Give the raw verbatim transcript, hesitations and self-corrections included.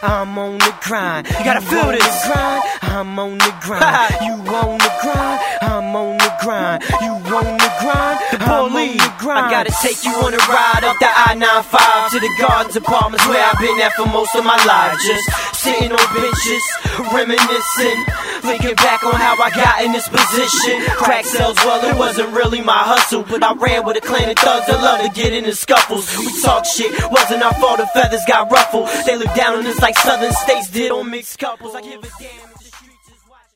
I'm on the grind. You gotta feel this. Grind, I'm on the grind. You on the grind, I'm on the grind. You on the grind, the police. I gotta take you on a ride up the I ninety-five to the gardens apartments where I've been at for most of my life. Just sitting on benches, reminiscing, thinking back on how I got in this position. Crack sales, well, it wasn't really my hustle, but I ran with a clan of thugs that love to get into scuffles. We talk shit, wasn't our fault the feathers got ruffled. They look down on us like southern states did on mixed couples. I give a damn.